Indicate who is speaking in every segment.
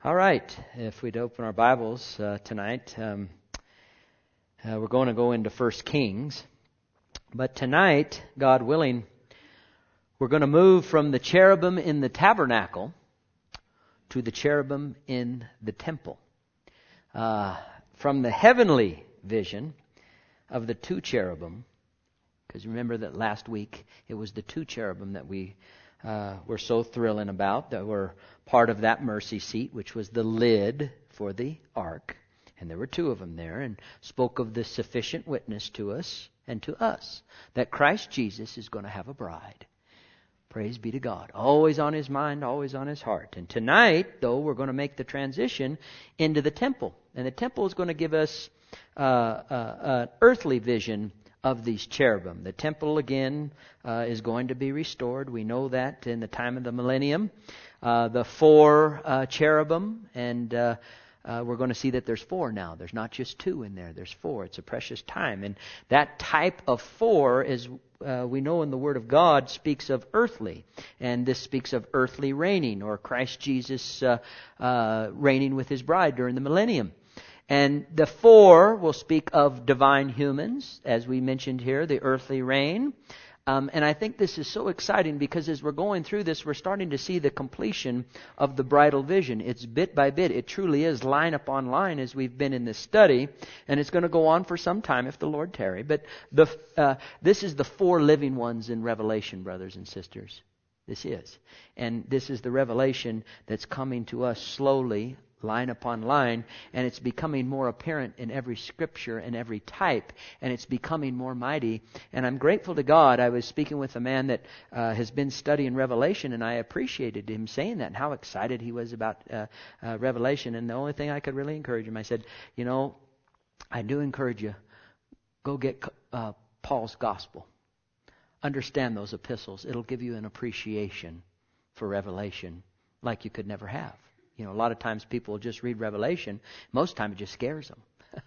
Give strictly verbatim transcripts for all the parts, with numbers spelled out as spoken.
Speaker 1: All right, if we'd open our Bibles uh, tonight, um, uh, we're going to go into First Kings. But tonight, God willing, we're going to move from the cherubim in the tabernacle to the cherubim in the temple. Uh, from the heavenly vision of the two cherubim, because remember that last week it was the two cherubim that we uh, were so thrilling about, that were part of that mercy seat, which was the lid for the ark. And there were two of them there, and spoke of the sufficient witness to us and to us that Christ Jesus is going to have a bride. Praise be to God. Always on His mind, always on His heart. And tonight, though, we're going to make the transition into the temple. And the temple is going to give us uh, uh, an earthly vision of these cherubim. The temple, again, uh, is going to be restored. We know that in the time of the millennium. Uh, the four uh, cherubim, and uh, uh, we're going to see that there's four now. There's not just two in there. There's four. It's a precious time. And that type of four is, uh, we know in the Word of God, speaks of earthly. And this speaks of earthly reigning, or Christ Jesus uh, uh, reigning with His bride during the millennium. And the four will speak of divine humans, as we mentioned here, the earthly reign. Um, and I think this is so exciting because as we're going through this, we're starting to see the completion of the bridal vision. It's bit by bit. It truly is line upon line as we've been in this study. And it's going to go on for some time if the Lord tarry. But the uh, this is the four living ones in Revelation, brothers and sisters. This is. And this is the revelation that's coming to us slowly, line upon line, and it's becoming more apparent in every scripture and every type, and it's becoming more mighty. And I'm grateful to God. I was speaking with a man that uh, has been studying Revelation, and I appreciated him saying that and how excited he was about uh, uh, Revelation. And the only thing I could really encourage him, I said, you know, I do encourage you, go get uh, Paul's gospel. Understand those epistles. It'll give you an appreciation for Revelation like you could never have. You know, a lot of times people just read Revelation. Most time it just scares them.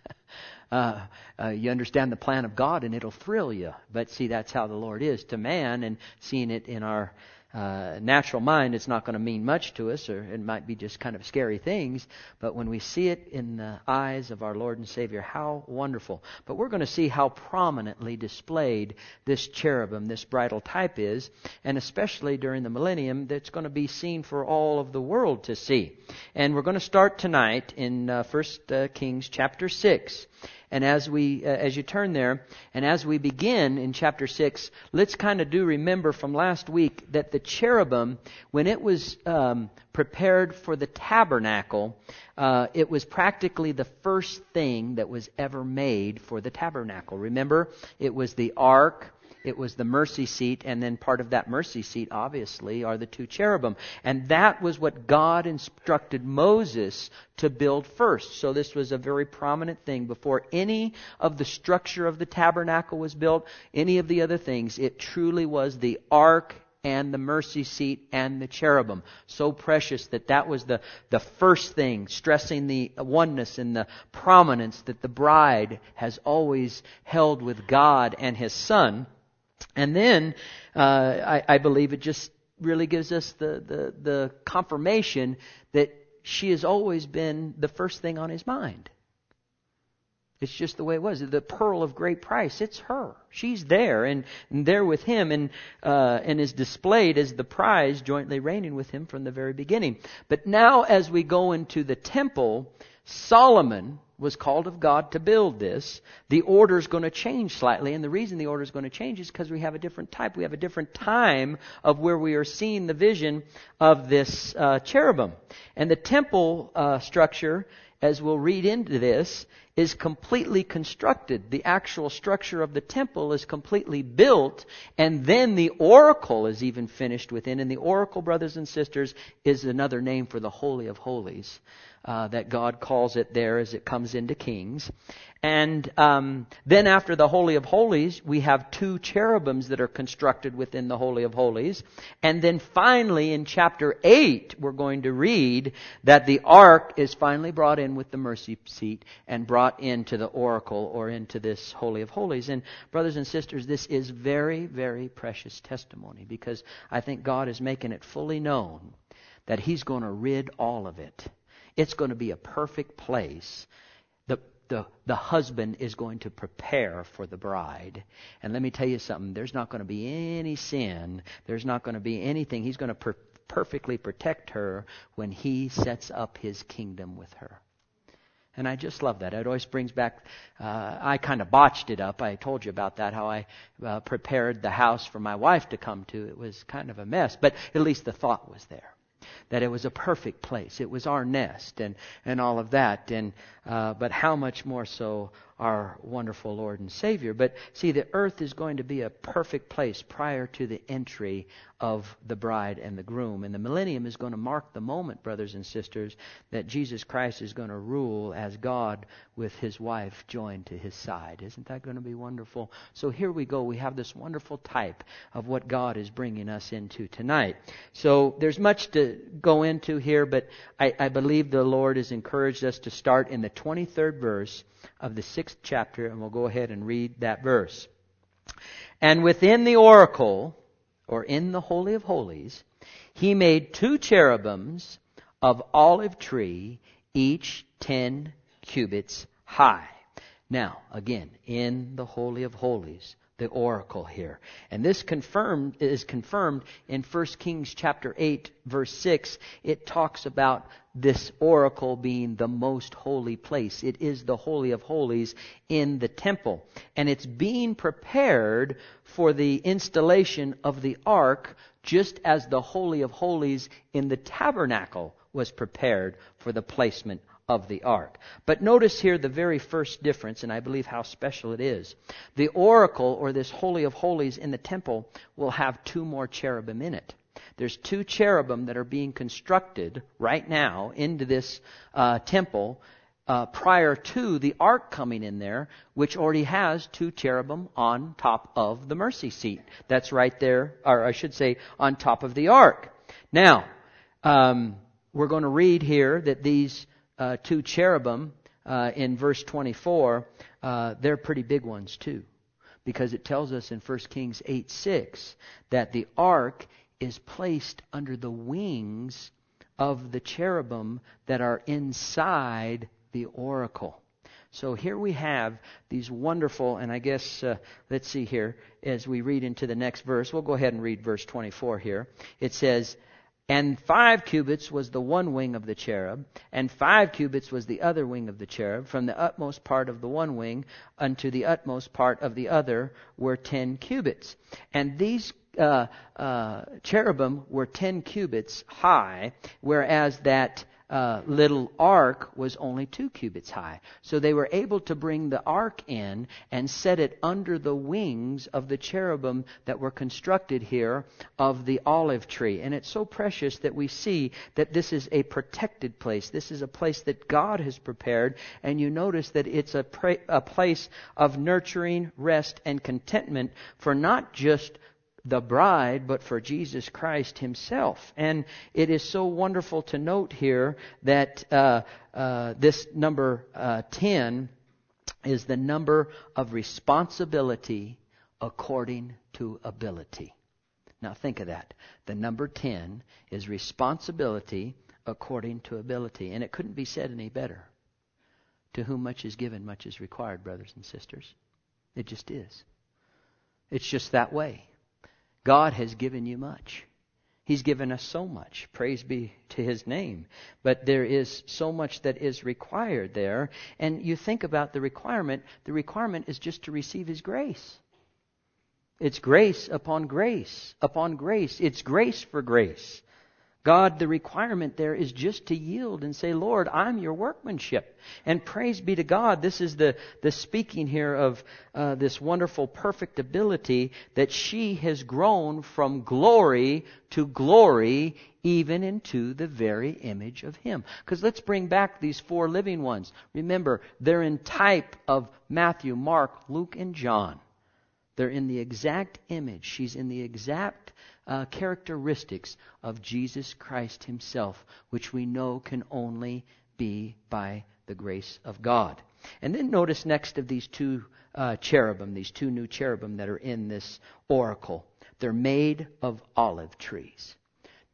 Speaker 1: uh, uh, you understand the plan of God and it'll thrill you. But see, that's how the Lord is to man, and seeing it in our uh, natural mind, it's not going to mean much to us, or it might be just kind of scary things. But when we see it in the eyes of our Lord and Savior, how wonderful. But we're going to see how prominently displayed this cherubim, this bridal type is, and especially during the millennium, that's going to be seen for all of the world to see. And we're going to start tonight in uh, First uh, Kings chapter six. And as we, uh, as you turn there, and as we begin in chapter six, let's kind of do remember from last week that the cherubim, when it was um, prepared for the tabernacle, uh, it was practically the first thing that was ever made for the tabernacle. Remember, it was the ark. It was the mercy seat, and then part of that mercy seat, obviously, are the two cherubim. And that was what God instructed Moses to build first. So this was a very prominent thing. Before any of the structure of the tabernacle was built, any of the other things, it truly was the ark and the mercy seat and the cherubim. So precious that that was the, the first thing, stressing the oneness and the prominence that the bride has always held with God and His Son. And then, uh, I, I believe it just really gives us the, the, the confirmation that she has always been the first thing on His mind. It's just the way it was. The pearl of great price, it's her. She's there and, and there with Him, and uh, and is displayed as the prize, jointly reigning with Him from the very beginning. But now as we go into the temple, Solomon was called of God to build this. The order is going to change slightly, and the reason the order is going to change is because we have a different type. We have a different time of where we are seeing the vision of this uh, cherubim. And the temple uh, structure, as we'll read into this, is completely constructed. The actual structure of the temple is completely built, and then the oracle is even finished within. And the oracle, brothers and sisters, is another name for the Holy of Holies. Uh, that God calls it there as it comes into Kings. And um, then after the Holy of Holies, we have two cherubims that are constructed within the Holy of Holies. And then finally in chapter eight, we're going to read that the ark is finally brought in with the mercy seat and brought into the oracle, or into this Holy of Holies. And brothers and sisters, this is very, very precious testimony, because I think God is making it fully known that He's going to rid all of it It's going to be a perfect place. The, the, the husband is going to prepare for the bride. And let me tell you something. There's not going to be any sin. There's not going to be anything. He's going to per- perfectly protect her when he sets up his kingdom with her. And I just love that. It always brings back, uh, I kind of botched it up. I told you about that, how I uh, prepared the house for my wife to come to. It was kind of a mess, but at least the thought was there. That it was a perfect place. It was our nest and, and all of that. And uh, but how much more so our wonderful Lord and Savior. But see, the earth is going to be a perfect place prior to the entry of the bride and the groom. And the millennium is going to mark the moment, brothers and sisters, that Jesus Christ is going to rule as God with his wife joined to his side. Isn't that going to be wonderful? So here we go. We have this wonderful type of what God is bringing us into tonight. So there's much to go into here, but I, I believe the Lord has encouraged us to start in the twenty-third verse of the sixth chapter, and we'll go ahead and read that verse. And within the oracle, or in the Holy of Holies, he made two cherubims of olive tree, each ten cubits high. Now, again, in the Holy of Holies, the oracle here. And this confirmed is confirmed in First Kings chapter eight, verse six. It talks about this oracle being the most holy place. It is the Holy of Holies in the temple. And it's being prepared for the installation of the ark, just as the Holy of Holies in the tabernacle was prepared for the placement of the ark. But notice here the very first difference, and I believe how special it is. The oracle, or this Holy of Holies in the temple, will have two more cherubim in it. There's two cherubim that are being constructed right now into this uh, temple uh, prior to the ark coming in there, which already has two cherubim on top of the mercy seat. That's right there, or I should say on top of the ark. Now, um, we're going to read here that these Uh, two cherubim uh, in verse twenty-four, uh, they're pretty big ones too. Because it tells us in First Kings eight six that the ark is placed under the wings of the cherubim that are inside the oracle. So here we have these wonderful, and I guess, uh, let's see here, as we read into the next verse, we'll go ahead and read verse twenty-four here. It says, and five cubits was the one wing of the cherub, and five cubits was the other wing of the cherub. From the utmost part of the one wing unto the utmost part of the other were ten cubits. And these uh, uh, cherubim were ten cubits high, whereas that uh, little ark was only two cubits high. So they were able to bring the ark in and set it under the wings of the cherubim that were constructed here of the olive tree. And it's so precious that we see that this is a protected place. This is a place that God has prepared. And you notice that it's a, pra- a place of nurturing, rest, and contentment for not just the bride, but for Jesus Christ himself. And it is so wonderful to note here that uh, uh, this number uh, ten is the number of responsibility according to ability. Now think of that. The number ten is responsibility according to ability. And it couldn't be said any better. To whom much is given, much is required, brothers and sisters. It just is. It's just that way. God has given you much. He's given us so much. Praise be to his name. But there is so much that is required there. And you think about the requirement. The requirement is just to receive his grace. It's grace upon grace upon grace. It's grace for grace. God, the requirement there is just to yield and say, Lord, I'm your workmanship. And praise be to God, this is the, the speaking here of uh, this wonderful perfect ability that she has grown from glory to glory, even into the very image of him. Because let's bring back these four living ones. Remember, they're in type of Matthew, Mark, Luke, and John. They're in the exact image. She's in the exact uh, characteristics of Jesus Christ himself, which we know can only be by the grace of God. And then notice next of these two uh, cherubim, these two new cherubim that are in this oracle. They're made of olive trees.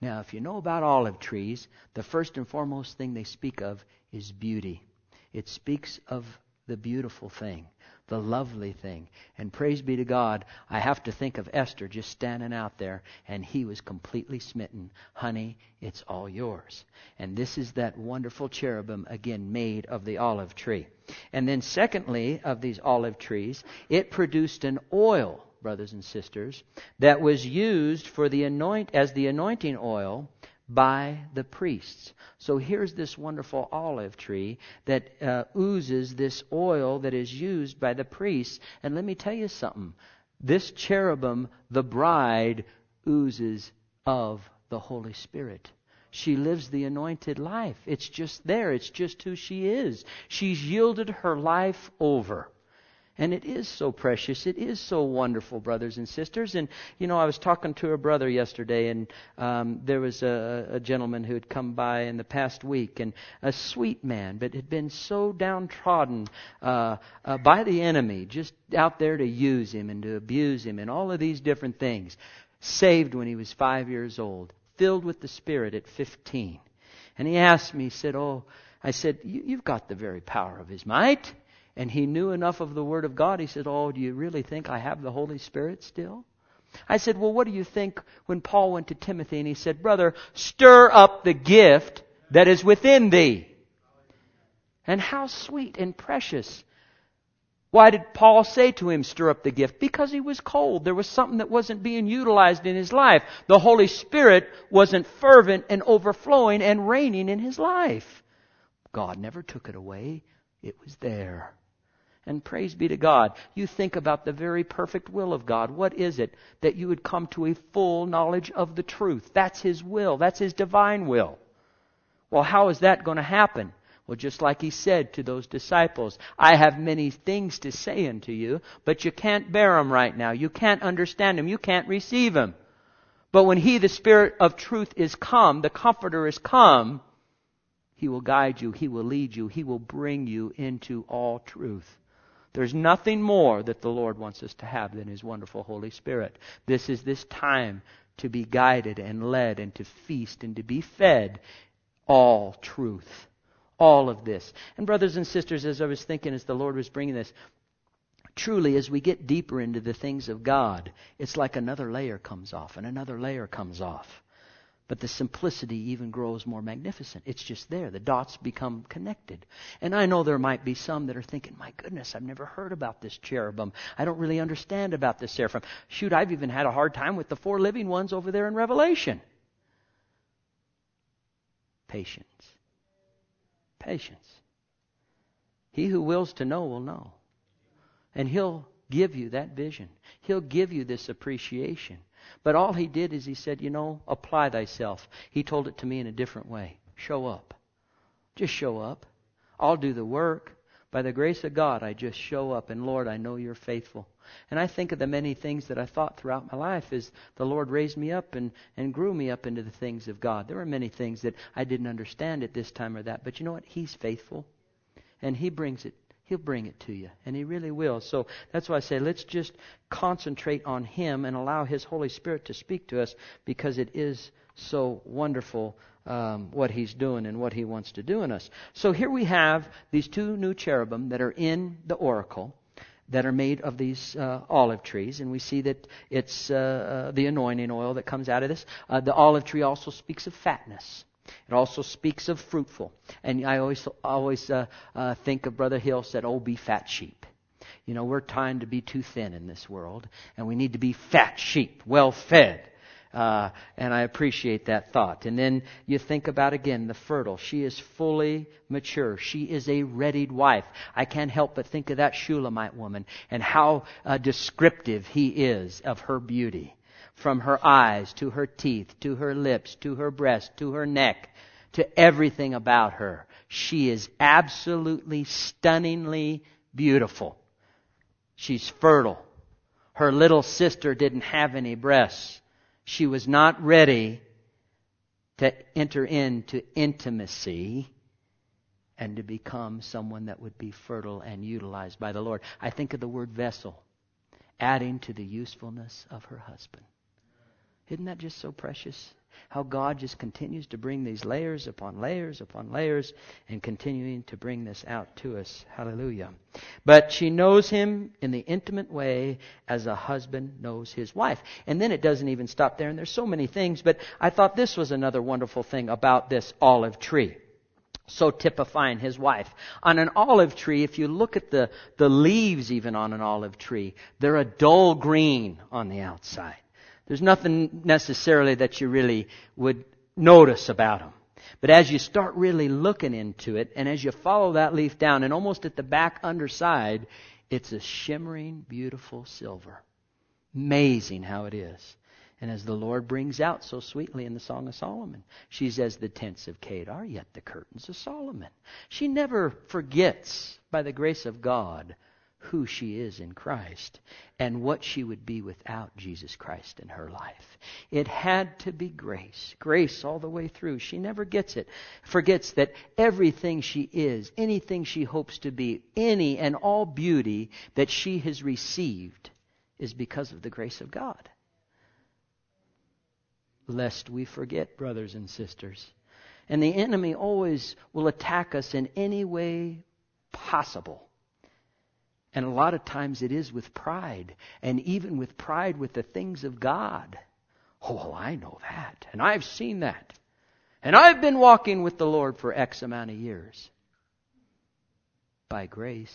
Speaker 1: Now, if you know about olive trees, the first and foremost thing they speak of is beauty. It speaks of the beautiful thing, the lovely thing. And praise be to God, I have to think of Esther just standing out there, and he was completely smitten. Honey, it's all yours. And this is that wonderful cherubim, again, made of the olive tree. And then secondly, of these olive trees, it produced an oil, brothers and sisters, that was used for the anoint as the anointing oil by the priests. So here's this wonderful olive tree that uh, oozes this oil that is used by the priests. And let me tell you something. This cherubim, the bride, oozes of the Holy Spirit. She lives the anointed life. It's just there. It's just who she is. She's yielded her life over. And it is so precious. It is so wonderful, brothers and sisters. And, you know, I was talking to a brother yesterday, and um, there was a, a gentleman who had come by in the past week, and a sweet man, but had been so downtrodden uh, uh, by the enemy, just out there to use him and to abuse him and all of these different things. Saved when he was five years old, filled with the Spirit at fifteen. And he asked me, he said, oh, I said, you've got the very power of His might. And he knew enough of the Word of God. He said, oh, do you really think I have the Holy Spirit still? I said, well, what do you think when Paul went to Timothy and he said, brother, stir up the gift that is within thee? And how sweet and precious. Why did Paul say to him, stir up the gift? Because he was cold. There was something that wasn't being utilized in his life. The Holy Spirit wasn't fervent and overflowing and reigning in his life. God never took it away. It was there. And praise be to God. You think about the very perfect will of God. What is it? That you would come to a full knowledge of the truth. That's His will. That's His divine will. Well, how is that going to happen? Well, just like He said to those disciples, I have many things to say unto you, but you can't bear them right now. You can't understand them. You can't receive them. But when He, the Spirit of truth, is come, the Comforter is come, He will guide you. He will lead you. He will bring you into all truth. There's nothing more that the Lord wants us to have than His wonderful Holy Spirit. This is this time to be guided and led and to feast and to be fed all truth. All of this. And brothers and sisters, as I was thinking, as the Lord was bringing this, truly, as we get deeper into the things of God, it's like another layer comes off and another layer comes off. But the simplicity even grows more magnificent. It's just there. The dots become connected. And I know there might be some that are thinking, my goodness, I've never heard about this cherubim. I don't really understand about this seraphim. Shoot, I've even had a hard time with the four living ones over there in Revelation. Patience. Patience. He who wills to know will know. And He'll give you that vision. He'll give you this appreciation. But all He did is He said, you know, apply thyself. He told it to me in a different way. Show up. Just show up. I'll do the work. By the grace of God, I just show up. And Lord, I know You're faithful. And I think of the many things that I thought throughout my life as the Lord raised me up and, and grew me up into the things of God. There were many things that I didn't understand at this time or that. But you know what? He's faithful. And He brings it. He'll bring it to you. And He really will. So that's why I say let's just concentrate on Him and allow His Holy Spirit to speak to us, because it is so wonderful um, what He's doing and what He wants to do in us. So here we have these two new cherubim that are in the oracle that are made of these uh, olive trees. And we see that it's uh, uh, the anointing oil that comes out of this. Uh, the olive tree also speaks of fatness. It also speaks of fruitful. And I always always uh, uh, think of Brother Hill said, oh, be fat sheep. You know, we're trying to be too thin in this world, and we need to be fat sheep, well fed. Uh, and I appreciate that thought. And then you think about, again, the fertile. She is fully mature. She is a readied wife. I can't help but think of that Shulamite woman and how uh, descriptive he is of her beauty. From her eyes, to her teeth, to her lips, to her breast, to her neck, to everything about her. She is absolutely stunningly beautiful. She's fertile. Her little sister didn't have any breasts. She was not ready to enter into intimacy and to become someone that would be fertile and utilized by the Lord. I think of the word vessel, adding to the usefulness of her husband. Isn't that just so precious? How God just continues to bring these layers upon layers upon layers and continuing to bring this out to us. Hallelujah. But she knows him in the intimate way as a husband knows his wife. And then it doesn't even stop there. And there's so many things. But I thought this was another wonderful thing about this olive tree. So typifying his wife. On an olive tree, if you look at the, the leaves even on an olive tree, they're a dull green on the outside. There's nothing necessarily that you really would notice about them. But as you start really looking into it, and as you follow that leaf down, and almost at the back underside, it's a shimmering, beautiful silver. Amazing how it is. And as the Lord brings out so sweetly in the Song of Solomon, she's as the tents of Kedar, yet the curtains of Solomon. She never forgets, by the grace of God, who she is in Christ and what she would be without Jesus Christ in her life. It had to be grace. Grace all the way through. She never gets it. Forgets that everything she is, anything she hopes to be, any and all beauty that she has received is because of the grace of God. Lest we forget, brothers and sisters. And the enemy always will attack us in any way possible. And a lot of times it is with pride. And even with pride with the things of God. Oh, well, I know that. And I've seen that. And I've been walking with the Lord for X amount of years. By grace.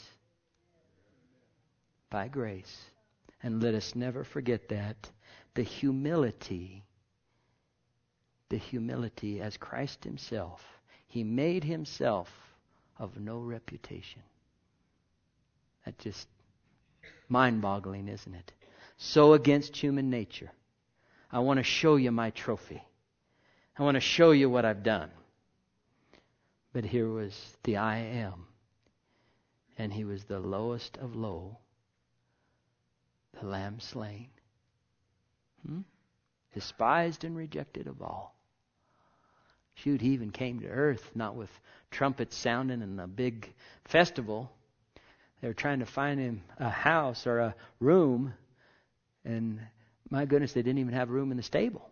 Speaker 1: By grace. And let us never forget that. The humility. The humility as Christ himself. He made himself of no reputation. That's just mind-boggling, isn't it? So against human nature. I want to show you my trophy. I want to show you what I've done. But here was the I am. And he was the lowest of low. The lamb slain. Hmm? Despised and rejected of all. Shoot, he even came to earth, not with trumpets sounding and a big festival. They were trying to find him a house or a room. And my goodness, they didn't even have room in the stable.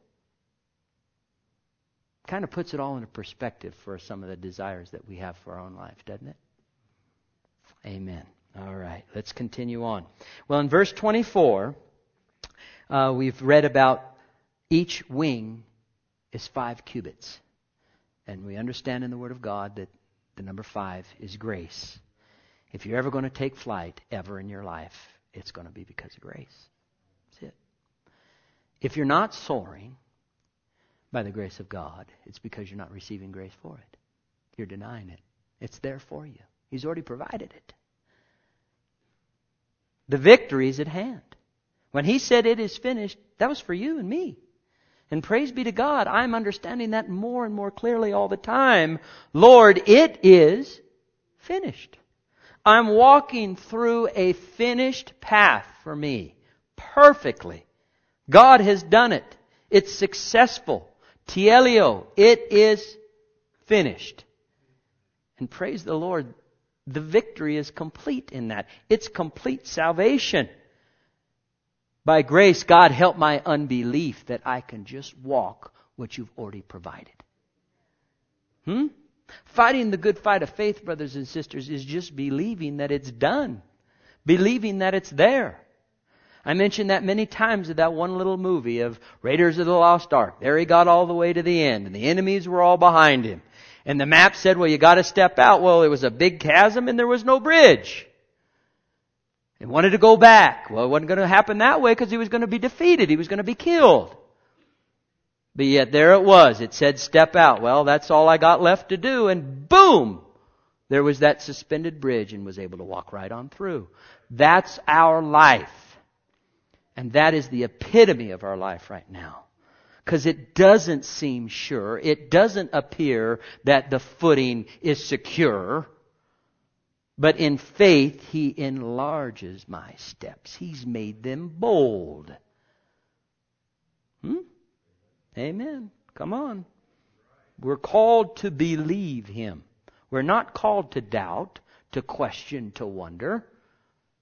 Speaker 1: Kind of puts it all into perspective for some of the desires that we have for our own life, doesn't it? Amen. All right, let's continue on. Well, in verse twenty-four, uh, we've read about each wing is five cubits. And we understand in the Word of God that the number five is grace. If you're ever going to take flight, ever in your life, it's going to be because of grace. That's it. If you're not soaring by the grace of God, it's because you're not receiving grace for it. You're denying it. It's there for you. He's already provided it. The victory is at hand. When he said it is finished, that was for you and me. And praise be to God, I'm understanding that more and more clearly all the time. Lord, it is finished. I'm walking through a finished path for me. Perfectly. God has done it. It's successful. Tielio, it is finished. And praise the Lord, the victory is complete in that. It's complete salvation. By grace, God help my unbelief that I can just walk what you've already provided. Hmm? Fighting the good fight of faith, brothers and sisters, is just believing that it's done. Believing that it's there. I mentioned that many times in that one little movie of Raiders of the Lost Ark. There he got all the way to the end, and the enemies were all behind him. And the map said, well, you got to step out. Well, it was a big chasm and there was no bridge. He wanted to go back. Well, it wasn't going to happen that way because he was going to be defeated. He was going to be killed. But yet there it was. It said step out. Well, that's all I got left to do. And boom! There was that suspended bridge and was able to walk right on through. That's our life. And that is the epitome of our life right now. Because it doesn't seem sure. It doesn't appear that the footing is secure. But in faith, He enlarges my steps. He's made them bold. Hmm? Amen. Come on. We're called to believe Him. We're not called to doubt, to question, to wonder.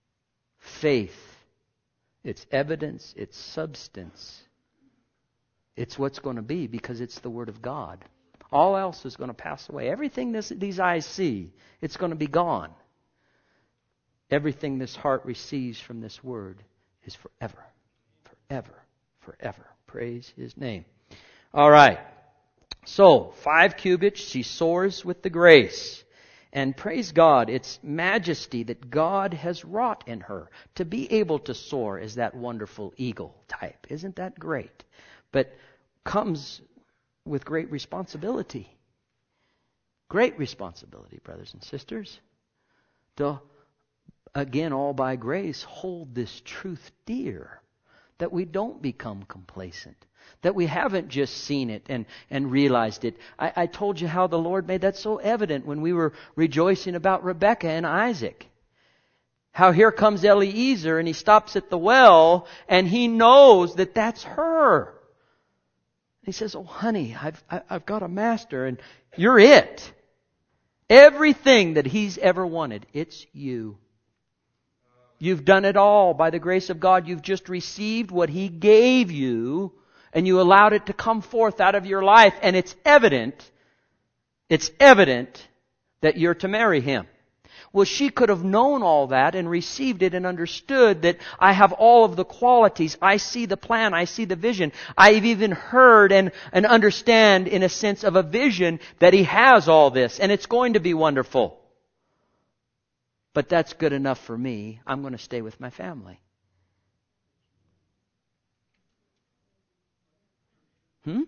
Speaker 1: Faith. It's evidence, it's substance It's what's going to be because it's the Word of God. All else is going to pass away. Everything this, these eyes see, it's going to be gone. Everything this heart receives from this Word is forever, forever, forever. Praise His name. All right. So, five cubits, she soars with the grace. And praise God, it's majesty that God has wrought in her. To be able to soar is that wonderful eagle type. Isn't that great? But comes with great responsibility. Great responsibility, brothers and sisters. To, again, all by grace, hold this truth dear. That we don't become complacent. That we haven't just seen it and, and realized it. I, I told you how the Lord made that so evident when we were rejoicing about Rebekah and Isaac. How here comes Eliezer and he stops at the well and he knows that that's her. He says, oh honey, I've, I've got a master and you're it. Everything that he's ever wanted, it's you. You've done it all by the grace of God. You've just received what He gave you and you allowed it to come forth out of your life. And it's evident, it's evident that you're to marry him. Well, she could have known all that and received it and understood that I have all of the qualities. I see the plan. I see the vision. I've even heard and, and understand in a sense of a vision that He has all this and it's going to be wonderful. But that's good enough for me. I'm going to stay with my family. Hmm?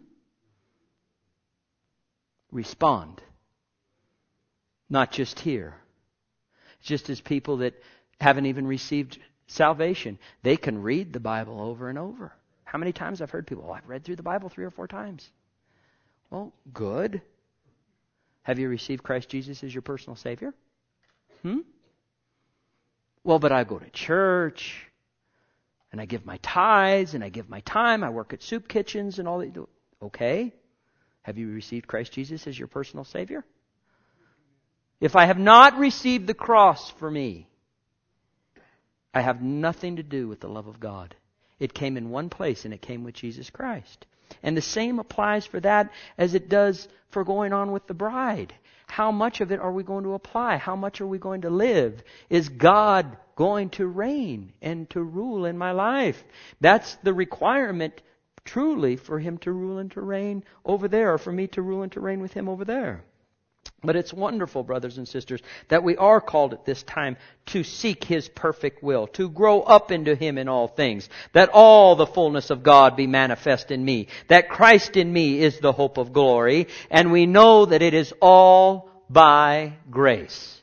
Speaker 1: Respond. Not just here. Just as people that haven't even received salvation, they can read the Bible over and over. How many times I've heard people, oh, I've read through the Bible three or four times. Well, good. Have you received Christ Jesus as your personal Savior? Hmm? Well, but I go to church, and I give my tithes, and I give my time. I work at soup kitchens and all that. Okay. Have you received Christ Jesus as your personal Savior? If I have not received the cross for me, I have nothing to do with the love of God. It came in one place, and it came with Jesus Christ. And the same applies for that as it does for going on with the bride. How much of it are we going to apply? How much are we going to live? Is God going to reign and to rule in my life? That's the requirement truly for Him to rule and to reign over there, or for me to rule and to reign with Him over there. But it's wonderful, brothers and sisters, that we are called at this time to seek His perfect will, to grow up into Him in all things, that all the fullness of God be manifest in me, that Christ in me is the hope of glory, and we know that it is all by grace.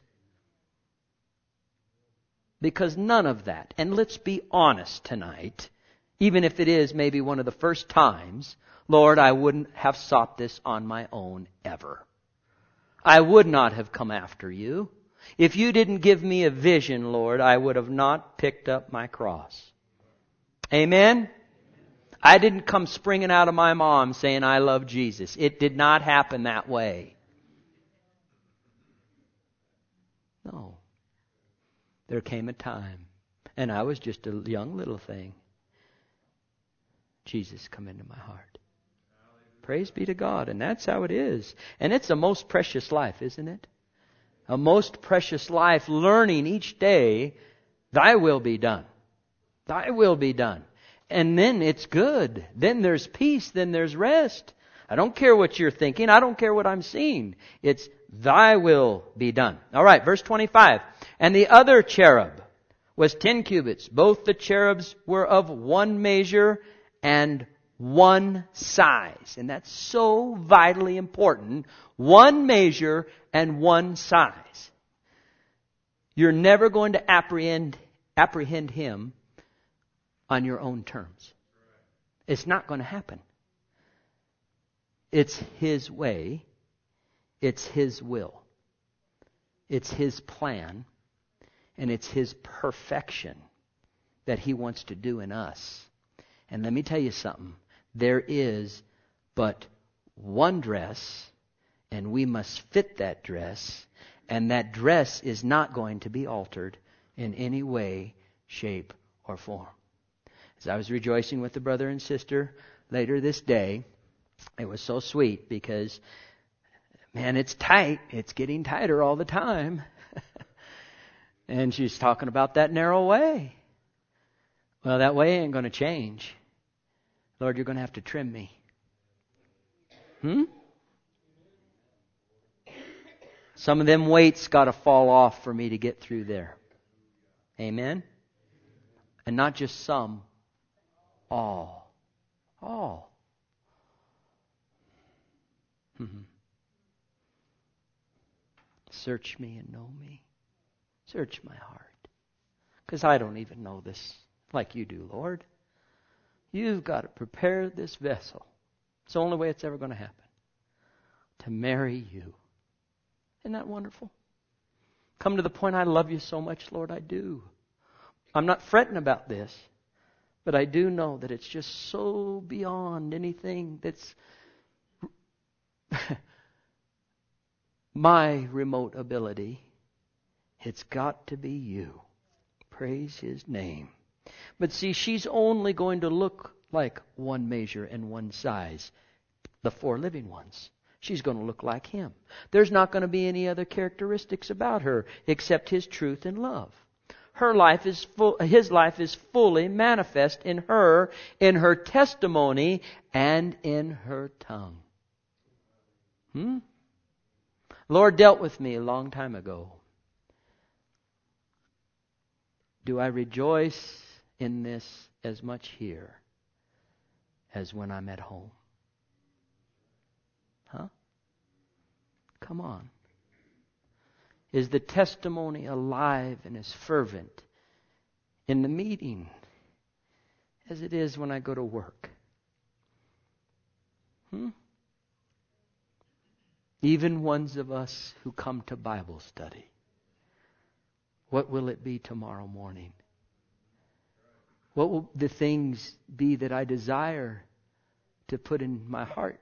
Speaker 1: Because none of that, and let's be honest tonight, even if it is maybe one of the first times, Lord, I wouldn't have sought this on my own ever. I would not have come after you. If you didn't give me a vision, Lord, I would have not picked up my cross. Amen? I didn't come springing out of my mom saying I love Jesus. It did not happen that way. No. There came a time, and I was just a young little thing. Jesus come into my heart. Praise be to God. And that's how it is. And it's a most precious life, isn't it? A most precious life, learning each day, Thy will be done. Thy will be done. And then it's good. Then there's peace. Then there's rest. I don't care what you're thinking. I don't care what I'm seeing. It's Thy will be done. All right, verse twenty-five. And the other cherub was ten cubits. Both the cherubs were of one measure and one size. And that's so vitally important. One measure and one size. You're never going to apprehend, apprehend Him on your own terms. It's not going to happen. It's His way. It's His will. It's His plan. And it's His perfection that He wants to do in us. And let me tell you something. There is but one dress, and we must fit that dress, and that dress is not going to be altered in any way, shape, or form. As I was rejoicing with the brother and sister later this day. It was so sweet because, man, it's tight. It's getting tighter all the time. And she's talking about that narrow way. Well, that way ain't going to change. Lord, you're going to have to trim me. Hmm? Some of them weights got to fall off for me to get through there. Amen? And not just some. All. All. Mm-hmm. Search me and know me. Search my heart. Because I don't even know this like you do, Lord. You've got to prepare this vessel. It's the only way it's ever going to happen. To marry you. Isn't that wonderful? Come to the point, I love you so much, Lord, I do. I'm not fretting about this. But I do know that it's just so beyond anything that's my remote ability. It's got to be you. Praise His name. But see, she's only going to look like one measure and one size. The four living ones. She's going to look like Him. There's not going to be any other characteristics about her except His truth and love. Her life is full, His life is fully manifest in her, in her testimony, and in her tongue. Hmm? Lord dealt with me a long time ago. Do I rejoice in this as much here as when I'm at home? Huh? Come on. Is the testimony alive and as fervent in the meeting as it is when I go to work? Hmm? Even ones of us who come to Bible study. What will it be tomorrow morning? What will the things be that I desire to put in my heart?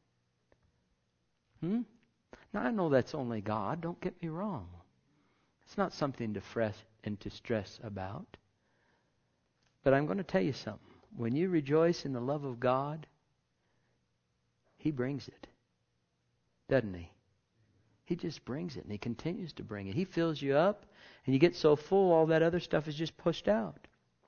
Speaker 1: Hmm? Now, I know that's only God. Don't get me wrong. It's not something to fret and to stress about. But I'm going to tell you something. When you rejoice in the love of God, He brings it. Doesn't He? He just brings it, and He continues to bring it. He fills you up, and you get so full, all that other stuff is just pushed out.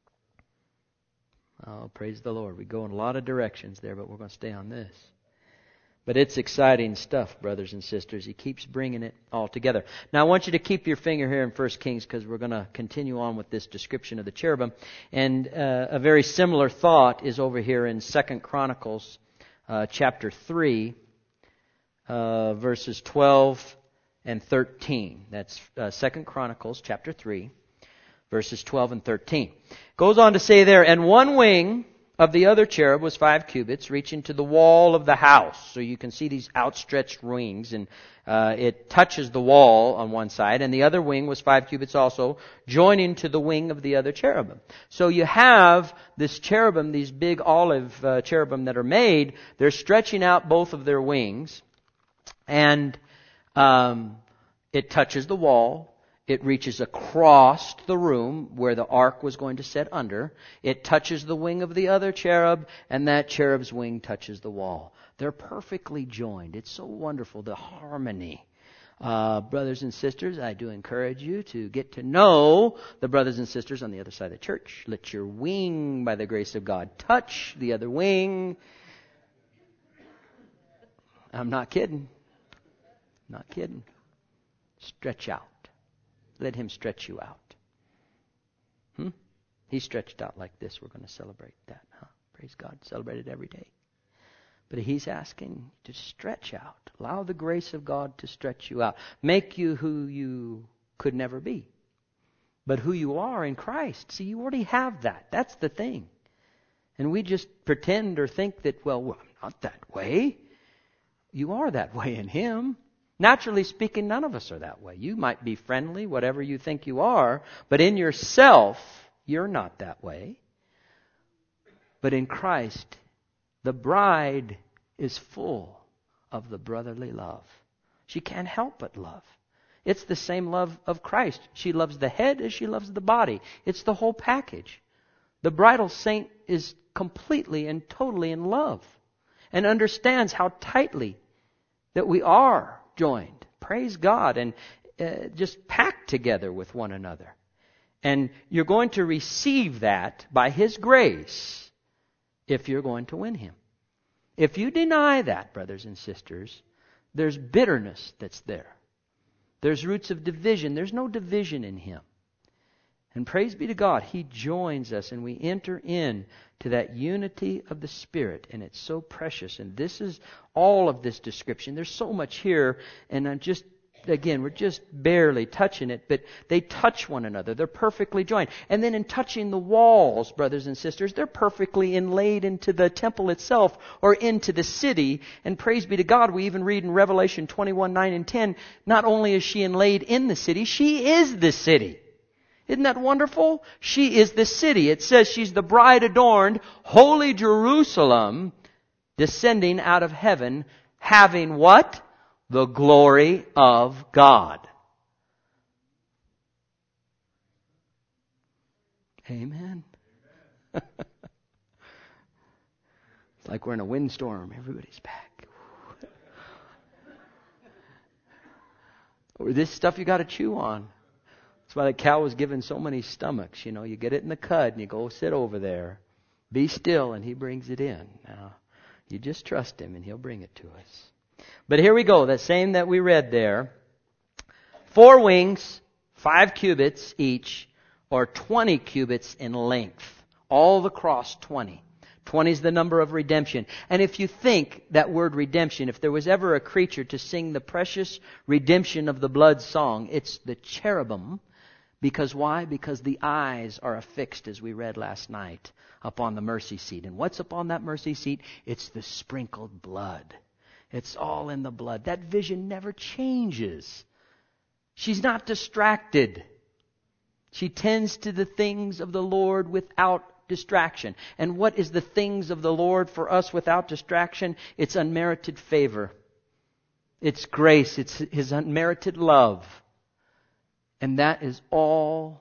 Speaker 1: Oh, praise the Lord. We go in a lot of directions there, but we're going to stay on this. But it's exciting stuff, brothers and sisters. He keeps bringing it all together. Now, I want you to keep your finger here in First Kings because we're going to continue on with this description of the cherubim. And uh, a very similar thought is over here in Second Chronicles uh, chapter three, uh, verses twelve and thirteen. That's uh, Second Chronicles chapter three, verses twelve and thirteen. Goes on to say there, and one wing of the other cherub was five cubits, reaching to the wall of the house. So you can see these outstretched wings, and uh, it touches the wall on one side. And the other wing was five cubits also, joining to the wing of the other cherubim. So you have this cherubim, these big olive uh, cherubim that are made. They're stretching out both of their wings, and um, it touches the wall. It reaches across the room where the ark was going to sit under. It touches the wing of the other cherub, and that cherub's wing touches the wall. They're perfectly joined. It's so wonderful, the harmony. Uh, brothers and sisters, I do encourage you to get to know the brothers and sisters on the other side of the church. Let your wing, by the grace of God, touch the other wing. I'm not kidding. Not kidding. Stretch out. Let Him stretch you out. Hmm? He stretched out like this. We're going to celebrate that. Huh? Praise God. Celebrate it every day. But He's asking to stretch out. Allow the grace of God to stretch you out. Make you who you could never be. But who you are in Christ. See, you already have that. That's the thing. And we just pretend or think that, well, well I'm not that way. You are that way in Him. Naturally speaking, none of us are that way. You might be friendly, whatever you think you are, but in yourself, you're not that way. But in Christ, the bride is full of the brotherly love. She can't help but love. It's the same love of Christ. She loves the head as she loves the body. It's the whole package. The bridal saint is completely and totally in love and understands how tightly that we are joined. Praise God. And uh, just packed together with one another. And you're going to receive that by His grace if you're going to win Him. If you deny that, brothers and sisters, there's bitterness that's there. There's roots of division. There's no division in Him. And praise be to God, He joins us and we enter in to that unity of the Spirit. And it's so precious. And this is all of this description. There's so much here. And I'm just, again, we're just barely touching it. But they touch one another. They're perfectly joined. And then in touching the walls, brothers and sisters, they're perfectly inlaid into the temple itself or into the city. And praise be to God, we even read in Revelation twenty-one, nine and ten, not only is she inlaid in the city, she is the city. Isn't that wonderful? She is the city. It says she's the bride adorned, holy Jerusalem, descending out of heaven, having what? The glory of God. Amen. It's like we're in a windstorm. Everybody's back. Or this stuff you got to chew on. That's why the cow was given so many stomachs. You know, you get it in the cud and you go sit over there. Be still and He brings it in. Now, you just trust Him and He'll bring it to us. But here we go. That same that we read there. Four wings, five cubits each, or twenty cubits in length. All the cross twenty. twenty is the number of redemption. And if you think that word redemption, if there was ever a creature to sing the precious redemption of the blood song, it's the cherubim. Because why? Because the eyes are affixed, as we read last night, upon the mercy seat. And what's upon that mercy seat? It's the sprinkled blood. It's all in the blood. That vision never changes. She's not distracted. She tends to the things of the Lord without distraction. And what is the things of the Lord for us without distraction? It's unmerited favor. It's grace. It's His unmerited love. And that is all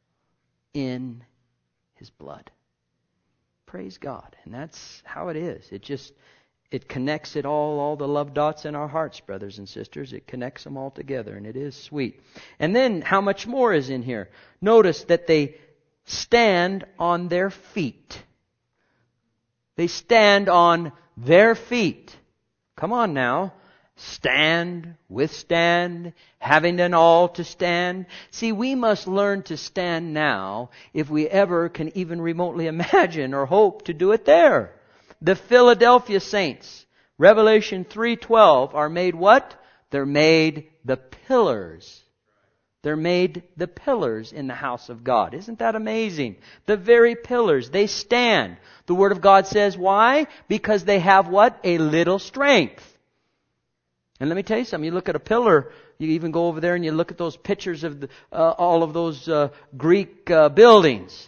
Speaker 1: in His blood. Praise God. And that's how it is. It just, it connects it all, all the love dots in our hearts, brothers and sisters. It connects them all together, and it is sweet. And then, how much more is in here? Notice that they stand on their feet. They stand on their feet. Come on now. Stand, withstand, having done all to stand. See, we must learn to stand now if we ever can even remotely imagine or hope to do it there. The Philadelphia saints, Revelation three twelve, are made what? They're made the pillars. They're made the pillars in the house of God. Isn't that amazing? The very pillars, they stand. The Word of God says why? Because they have what? A little strength. And let me tell you something. You look at a pillar, you even go over there and you look at those pictures of the, uh, all of those uh, Greek uh, buildings.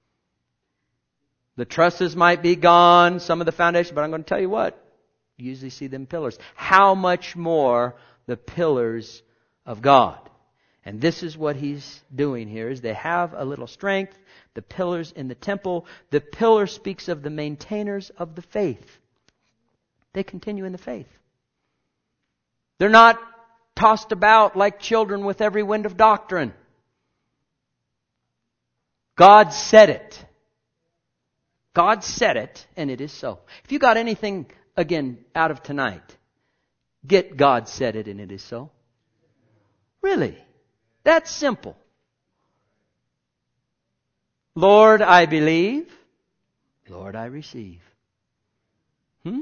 Speaker 1: The trusses might be gone, some of the foundation, but I'm going to tell you what. You usually see them pillars. How much more the pillars of God. And this is what He's doing here, is they have a little strength. The pillars in the temple. The pillar speaks of the maintainers of the faith. They continue in the faith. They're not tossed about like children with every wind of doctrine. God said it. God said it, and it is so. If you got anything, again, out of tonight, get God said it, and it is so. Really? That's simple. Lord, I believe. Lord, I receive. Hmm?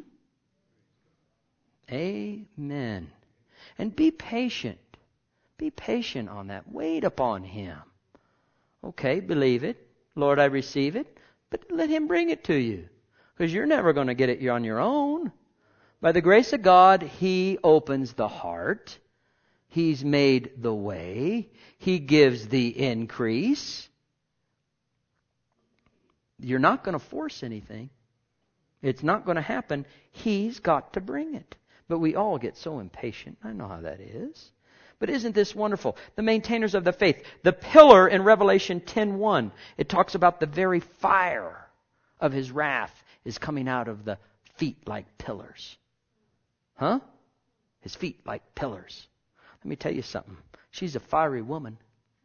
Speaker 1: Amen. And be patient. Be patient on that. Wait upon Him. Okay, believe it. Lord, I receive it. But let Him bring it to you. Because you're never going to get it on your own. By the grace of God, He opens the heart. He's made the way. He gives the increase. You're not going to force anything. It's not going to happen. He's got to bring it. But we all get so impatient. I know how that is. But isn't this wonderful? The maintainers of the faith. The pillar in Revelation ten one. It talks about the very fire of His wrath. is coming out of the feet like pillars. Huh? His feet like pillars. Let me tell you something. She's a fiery woman.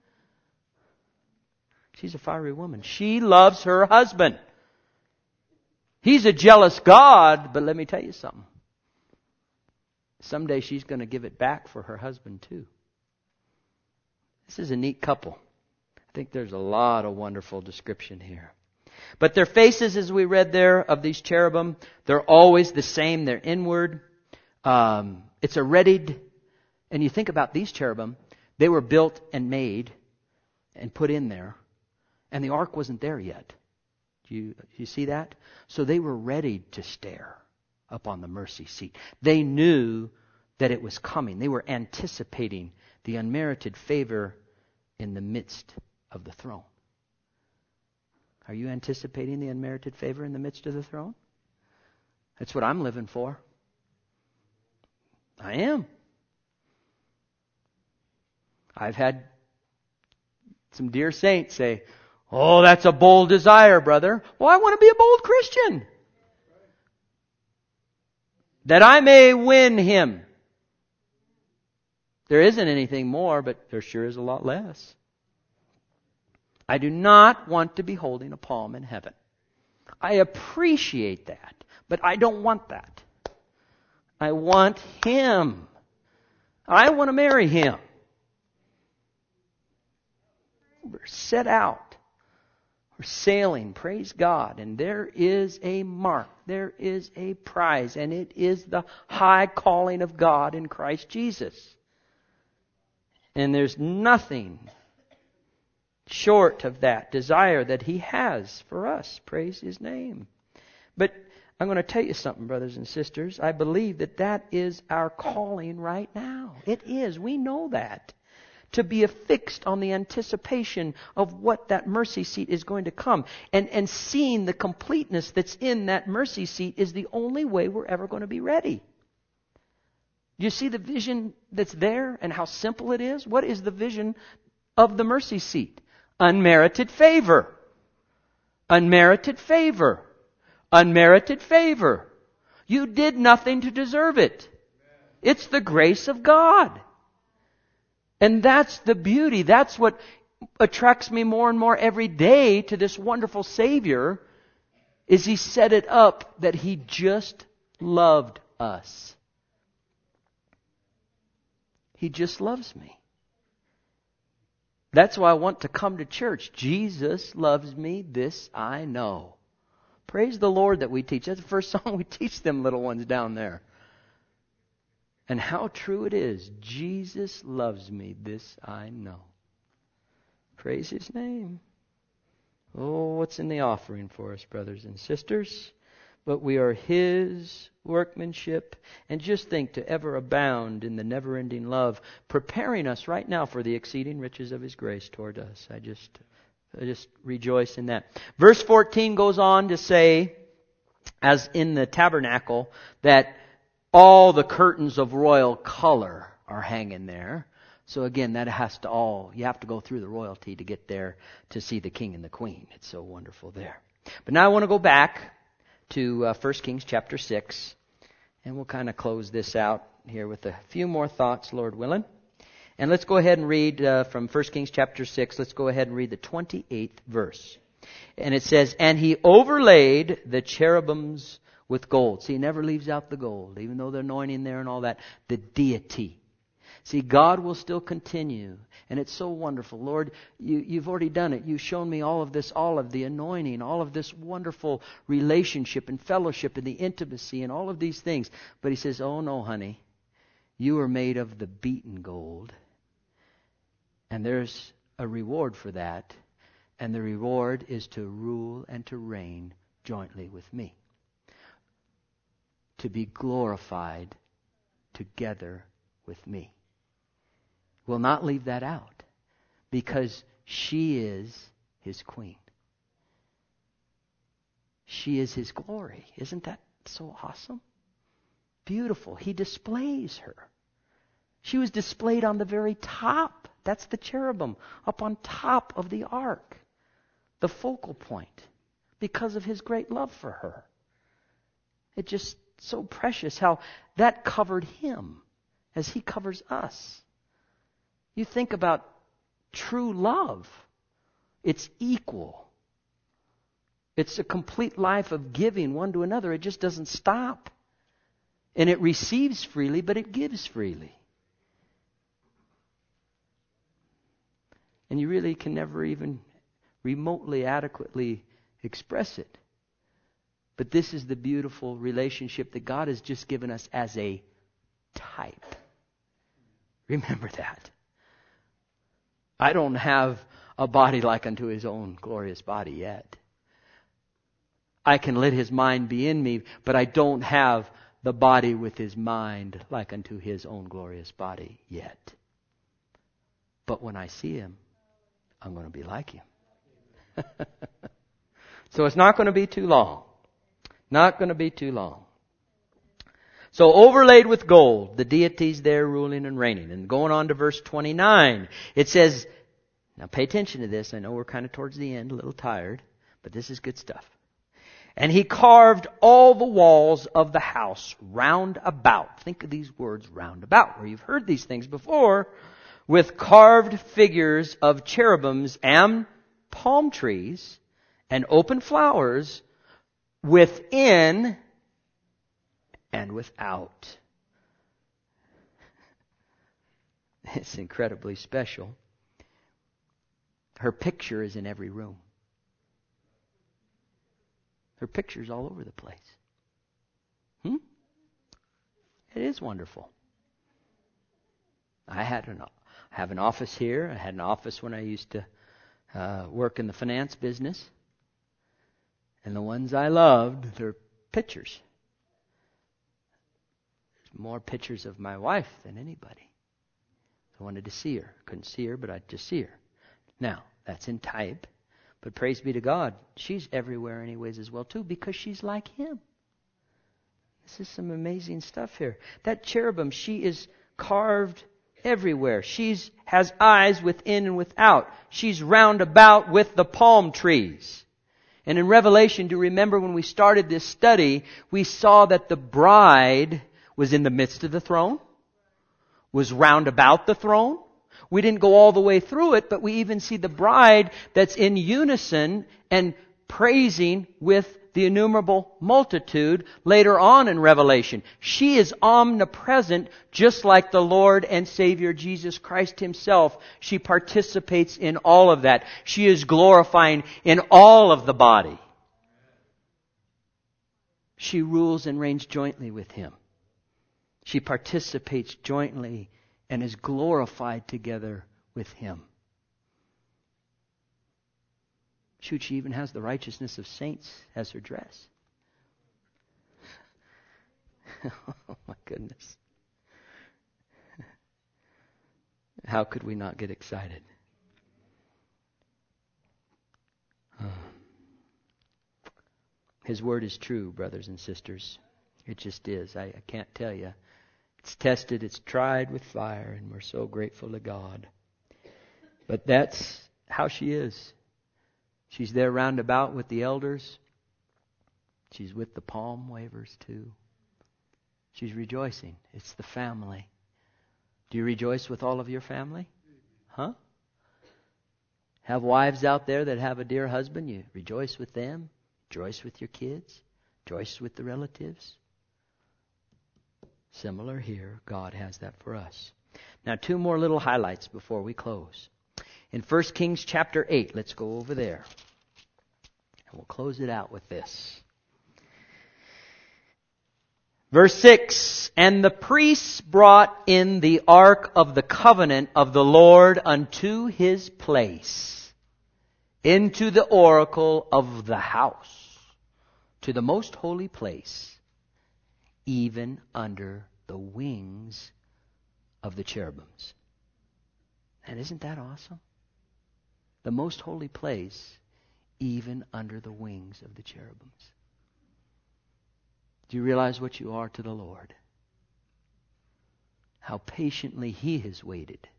Speaker 1: She's a fiery woman. She loves her husband. He's a jealous God, but let me tell you something. Someday she's going to give it back for her husband too. This is a neat couple. I think there's a lot of wonderful description here. But their faces, as we read there, of these cherubim, they're always the same. They're inward. Um, it's a readied. And you think about these cherubim, they were built and made and put in there. And the ark wasn't there yet. Do you, do you see that? So they were ready to stare upon the mercy seat. They knew that it was coming. They were anticipating the unmerited favor in the midst of the throne. Are you anticipating the unmerited favor in the midst of the throne? That's what I'm living for. I am. I've had some dear saints say, "Oh, that's a bold desire, brother." Well, I want to be a bold Christian. That I may win Him. There isn't anything more, but there sure is a lot less. I do not want to be holding a palm in heaven. I appreciate that, but I don't want that. I want Him. I want to marry Him. We're set out. We're sailing, praise God, and there is a mark, there is a prize, and it is the high calling of God in Christ Jesus. And there's nothing short of that desire that He has for us, praise His name. But I'm going to tell you something, brothers and sisters. I believe that that is our calling right now. It is. We know that. To be affixed on the anticipation of what that mercy seat is going to come. And, and seeing the completeness that's in that mercy seat is the only way we're ever going to be ready. Do you see the vision that's there and how simple it is? What is the vision of the mercy seat? Unmerited favor. Unmerited favor. Unmerited favor. You did nothing to deserve it. It's the grace of God. And that's the beauty. That's what attracts me more and more every day to this wonderful Savior, is He set it up that He just loved us. He just loves me. That's why I want to come to church. Jesus loves me, this I know. Praise the Lord that we teach. That's the first song we teach them little ones down there. And how true it is. Jesus loves me, this I know. Praise His name. Oh, what's in the offering for us, brothers and sisters? But we are His workmanship. And just think, to ever abound in the never-ending love, preparing us right now for the exceeding riches of His grace toward us. I just, I just rejoice in that. Verse fourteen goes on to say, as in the tabernacle, that all the curtains of royal color are hanging there. So again, that has to all, you have to go through the royalty to get there to see the king and the queen. It's so wonderful there. But now I want to go back to uh, First Kings chapter six. And we'll kind of close this out here with a few more thoughts, Lord willing. And let's go ahead and read uh, from First Kings chapter six. Let's go ahead and read the twenty-eighth verse. And it says, "And he overlaid the cherubims with gold." See, he never leaves out the gold, even though the anointing there and all that. The deity. See, God will still continue. And it's so wonderful. Lord, you, you've already done it. You've shown me all of this, all of the anointing, all of this wonderful relationship and fellowship and the intimacy and all of these things. But He says, oh no, honey. You are made of the beaten gold. And there's a reward for that. And the reward is to rule and to reign jointly with me. To be glorified together with me. We'll not leave that out, because she is His queen. She is His glory. Isn't that so awesome? Beautiful. He displays her. She was displayed on the very top. That's the cherubim, up on top of the ark. The focal point, because of His great love for her. It's just so precious how that covered Him as He covers us. You think about true love. It's equal. It's a complete life of giving one to another. It just doesn't stop. And it receives freely, but it gives freely. And you really can never even remotely adequately express it. But this is the beautiful relationship that God has just given us as a type. Remember that. I don't have a body like unto His own glorious body yet. I can let His mind be in me, but I don't have the body with His mind like unto His own glorious body yet. But when I see Him, I'm going to be like Him. So it's not going to be too long. Not going to be too long. So overlaid with gold, the deities there ruling and reigning. And going on to verse twenty-nine, it says, now pay attention to this. I know we're kind of towards the end, a little tired, but this is good stuff. And he carved all the walls of the house round about. Think of these words, round about, where you've heard these things before, with carved figures of cherubims and palm trees and open flowers within and without. It's incredibly special. Her picture is in every room. Her picture's all over the place. Hmm? It is wonderful. I had an, I have an office here. I had an office when I used to uh, work in the finance business. And the ones I loved, they're pictures. There's more pictures of my wife than anybody. I wanted to see her. Couldn't see her, but I'd just see her. Now, that's in type. But praise be to God, she's everywhere anyways as well too, because she's like Him. This is some amazing stuff here. That cherubim, she is carved everywhere. She's has eyes within and without. She's round about with the palm trees. And in Revelation, do you remember when we started this study, we saw that the bride was in the midst of the throne, was round about the throne. We didn't go all the way through it, but we even see the bride that's in unison and praising with the innumerable multitude later on in Revelation. She is omnipresent, just like the Lord and Savior Jesus Christ Himself. She participates in all of that. She is glorifying in all of the body. She rules and reigns jointly with Him. She participates jointly and is glorified together with Him. Shoot, she even has the righteousness of saints as her dress. Oh my goodness. How could we not get excited? His word is true, brothers and sisters. It just is. I, I can't tell you. It's tested, it's tried with fire, and we're so grateful to God. But that's how she is. She's there round about with the elders. She's with the palm wavers too. She's rejoicing. It's the family. Do you rejoice with all of your family? Huh? Have wives out there that have a dear husband. You rejoice with them. Rejoice with your kids. Rejoice with the relatives. Similar here, God has that for us. Now, two more little highlights before we close. In First Kings chapter eight, let's go over there. And we'll close it out with this. Verse six, and the priests brought in the ark of the covenant of the Lord unto his place, into the oracle of the house, to the most holy place, even under the wings of the cherubims. And isn't that awesome? The most holy place, even under the wings of the cherubims. Do you realize what you are to the Lord? How patiently He has waited.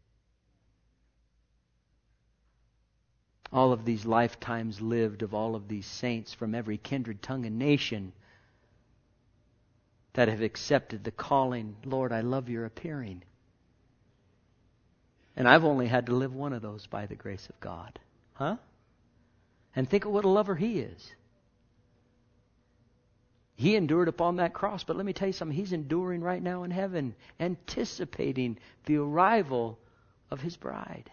Speaker 1: All of these lifetimes lived of all of these saints from every kindred, tongue, and nation. that have accepted the calling, Lord, I love your appearing. And I've only had to live one of those by the grace of God. Huh? And think of what a lover He is. He endured upon that cross, but let me tell you something. He's enduring right now in heaven, anticipating the arrival of His bride.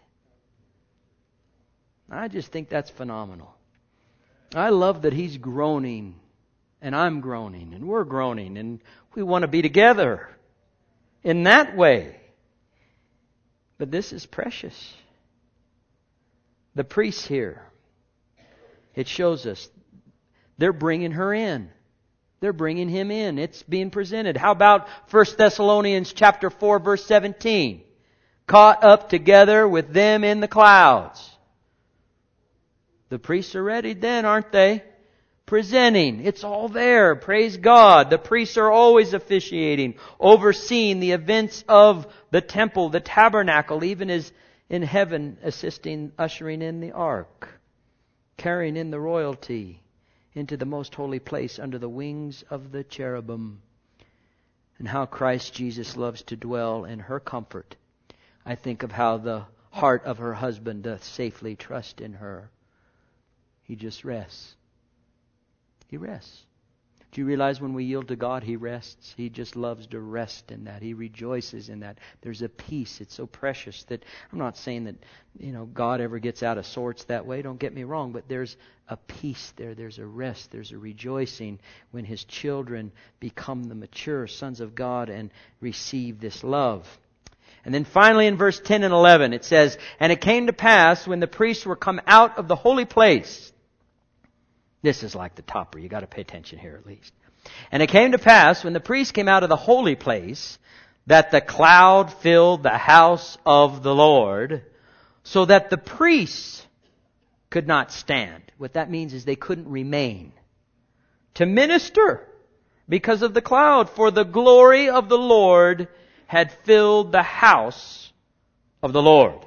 Speaker 1: I just think that's phenomenal. I love that He's groaning, and I'm groaning, and we're groaning, and we want to be together in that way. But this is precious. The priests here, it shows us they're bringing her in. They're bringing him in. It's being presented. How about First Thessalonians chapter four, verse seventeen? Caught up together with them in the clouds. The priests are ready then, aren't they? Presenting. It's all there. Praise God. The priests are always officiating, overseeing the events of the temple, the tabernacle, even as in heaven, assisting, ushering in the ark, carrying in the royalty into the most holy place under the wings of the cherubim. And how Christ Jesus loves to dwell in her comfort. I think of how the heart of her husband doth safely trust in her. He just rests. He rests. Do you realize when we yield to God, He rests? He just loves to rest in that. He rejoices in that. There's a peace. It's so precious that I'm not saying that, you know, God ever gets out of sorts that way. Don't get me wrong. But there's a peace there. There's a rest. There's a rejoicing when His children become the mature sons of God and receive this love. And then finally in verse ten and eleven it says, "And it came to pass when the priests were come out of the holy place." This is like the topper. You got to pay attention here at least. "And it came to pass when the priests came out of the holy place that the cloud filled the house of the Lord, so that the priests could not stand." What that means is they couldn't remain to minister because of the cloud, for the glory of the Lord had filled the house of the Lord.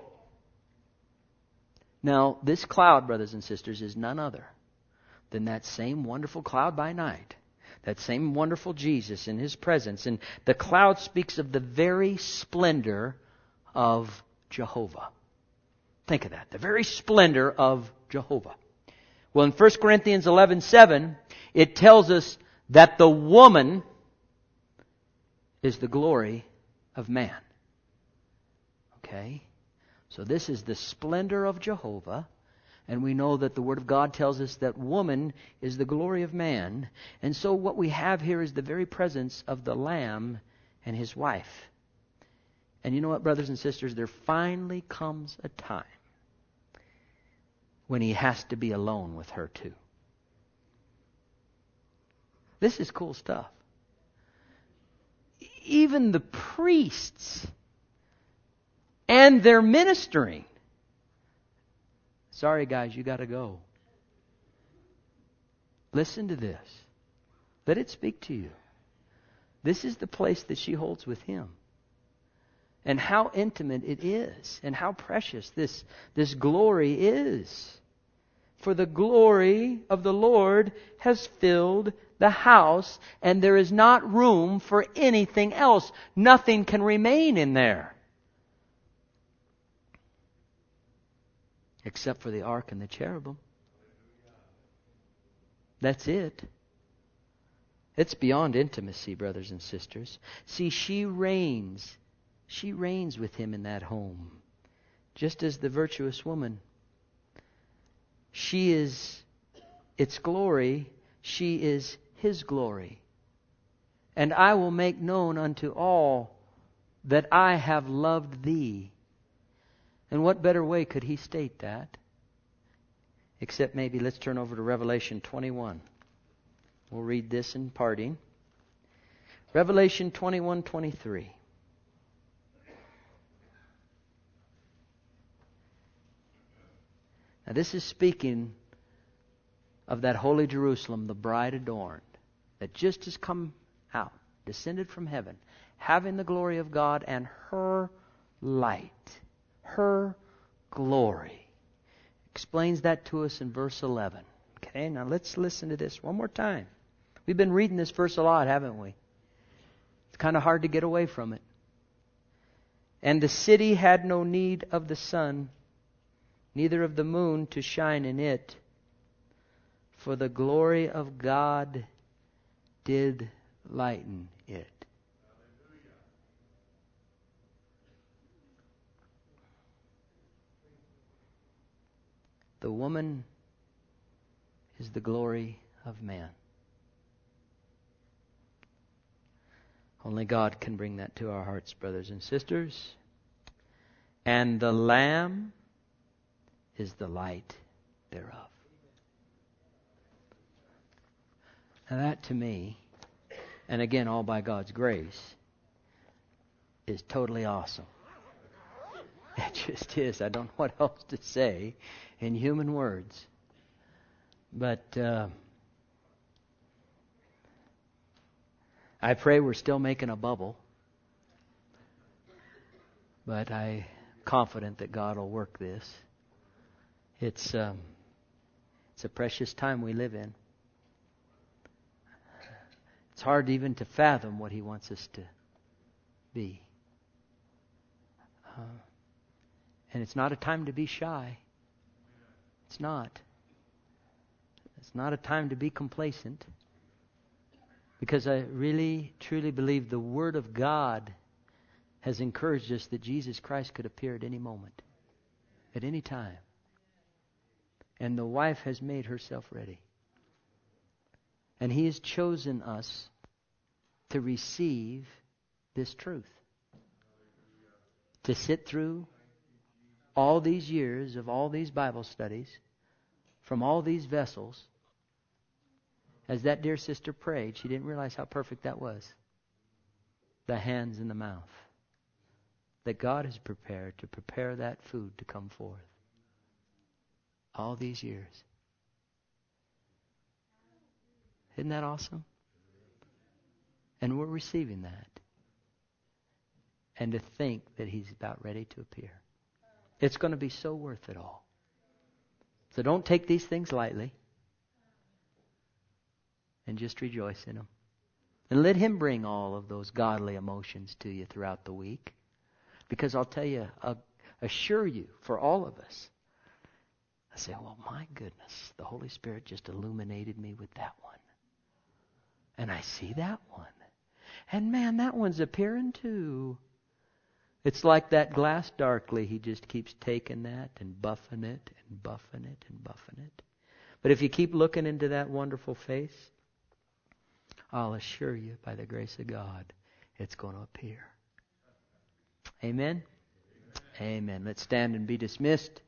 Speaker 1: Now, this cloud, brothers and sisters, is none other than that same wonderful cloud by night. That same wonderful Jesus in His presence. And the cloud speaks of the very splendor of Jehovah. Think of that. The very splendor of Jehovah. Well, in First Corinthians eleven seven, it tells us that the woman is the glory of man. Okay? So this is the splendor of Jehovah. And we know that the Word of God tells us that woman is the glory of man. And so what we have here is the very presence of the Lamb and His wife. And you know what, brothers and sisters? There finally comes a time when He has to be alone with her too. This is cool stuff. Even the priests and their ministering. Sorry, guys, you got to go. Listen to this. Let it speak to you. This is the place that she holds with Him. And how intimate it is. And how precious this, this glory is. For the glory of the Lord has filled the house, and there is not room for anything else. Nothing can remain in there. Except for the ark and the cherubim. That's it. It's beyond intimacy, brothers and sisters. See, she reigns. She reigns with Him in that home. Just as the virtuous woman. She is its glory. She is His glory. And I will make known unto all that I have loved thee. And what better way could He state that? Except maybe let's turn over to Revelation twenty-one. We'll read this in parting. Revelation twenty-one twenty-three. Now this is speaking of that holy Jerusalem, the bride adorned, that just has come out, descended from heaven, having the glory of God and her light. Her glory. Explains that to us in verse eleven. Okay, now let's listen to this one more time. We've been reading this verse a lot, haven't we? kind of hard to get away from it. And the city had no need of the sun, neither of the moon to shine in it, for the glory of God did lighten it. The woman is the glory of man. Only God can bring that to our hearts, brothers and sisters. And the Lamb is the light thereof. Now that to me, and again all by God's grace, is totally awesome. It just is. I don't know what else to say in human words. But uh, I pray we're still making a bubble. But I'm confident that God will work this. It's um, it's a precious time we live in. It's hard even to fathom what He wants us to be. Uh, and it's not a time to be shy. It's not. It's not a time to be complacent. Because I really, truly believe the Word of God has encouraged us that Jesus Christ could appear at any moment, at any time. And the wife has made herself ready. And He has chosen us to receive this truth. To sit through all these years of all these Bible studies from all these vessels. As that dear sister prayed, she didn't realize how perfect that was. The hands and the mouth that God has prepared to prepare that food to come forth. All these years. Isn't that awesome? And we're receiving that. And to think that He's about ready to appear. It's going to be so worth it all. So don't take these things lightly. And just rejoice in them. And let Him bring all of those godly emotions to you throughout the week. Because I'll tell you, I'll assure you, for all of us, I say, well, my goodness, the Holy Spirit just illuminated me with that one. And I see that one. And man, that one's appearing too. It's like that glass darkly. He just keeps taking that and buffing it and buffing it and buffing it. But if you keep looking into that wonderful face, I'll assure you, by the grace of God, it's going to appear. Amen? Amen. Let's stand and be dismissed.